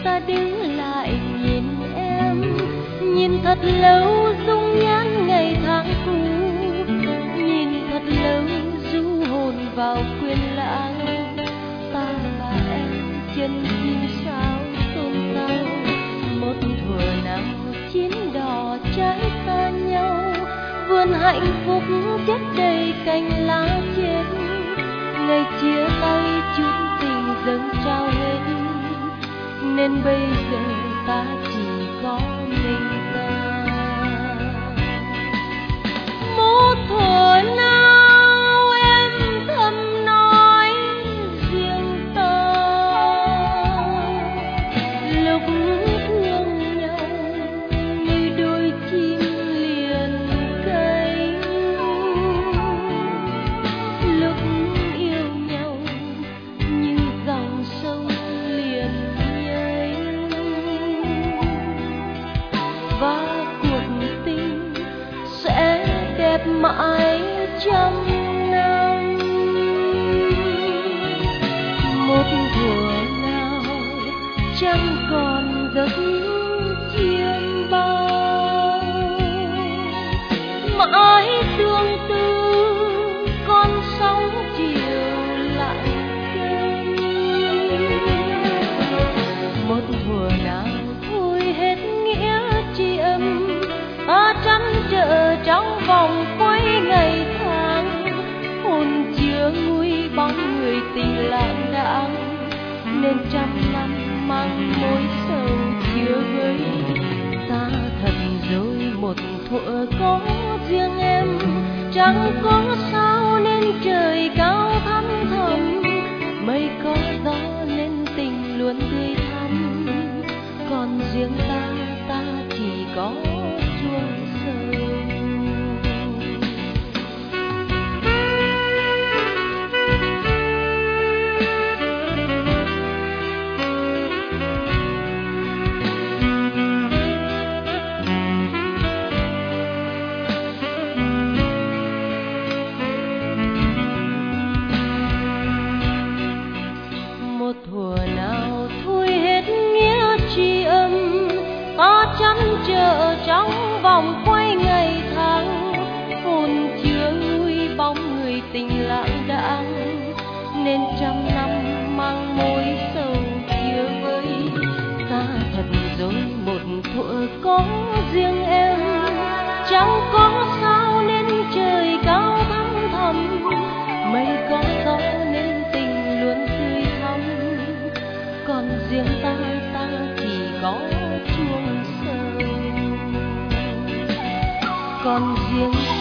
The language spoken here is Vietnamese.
ta đứng lại nhìn em, nhìn thật lâu dung nhan ngày tháng cũ, nhìn thật lâu du hồn vào quên lãng. Ta và em chân chim sao xôn xao, một thuở nào chín đỏ trái xa nhau, vườn hạnh phúc chất đầy cành lá chết. Ngày chia tay chút tình dâng trao hết, nên bây giờ ta chỉ có mình ta. Một thuở nào em thầm nói riêng ta, lúc thương nhau như đôi chim liền cánh, lúc yêu nhau như dòng sông liền nhánh. Và cuộc tình sẽ đẹp mãi trăm năm. Một thuở nào chẳng còn giấc chiêm bao, mãi tương tư con sóng chiều lặng kênh. Một thuở nào thôi hết nghĩa tri âm, ta trăn trở trong vòng quay ngày tháng. Hồn chưa nguôi bóng người tình lãng đãng, nên trăm năm mang mối sầu chưa vơi. Ta thật rồi một thuở có riêng em, chẳng có sao nên trời cao thăm thầm, mây có gió nên tình luôn tươi thắm. Còn riêng ta, ta chỉ có chuông sầu. Một thuở nào thôi hết nghĩa tri âm, ta chăn trở trong vòng quay ngày tháng. Hồn chưa nguôi bóng người tình lãng đãng, nên trăm năm mang mối sầu chia vơi. Ta thật rồi một thuở có riêng em, chẳng có sao nên trời cao thăm thầm, mây có gió nên tình luôn tươi thắm. Còn riêng ta, ta chỉ có chuông sầu. Còn riêng